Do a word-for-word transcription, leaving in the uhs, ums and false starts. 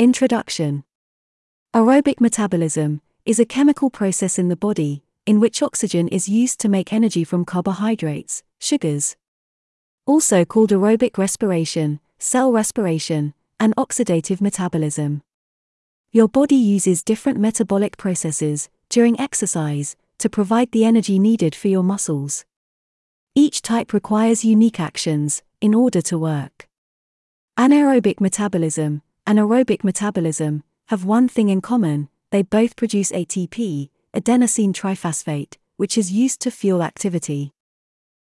Introduction. Aerobic metabolism is a chemical process in the body in which oxygen is used to make energy from carbohydrates, sugars. Also called aerobic respiration, cell respiration, and oxidative metabolism. Your body uses different metabolic processes during exercise to provide the energy needed for your muscles. Each type requires unique actions in order to work. Anaerobic metabolism and aerobic metabolism have one thing in common: they both produce A T P, adenosine triphosphate, which is used to fuel activity.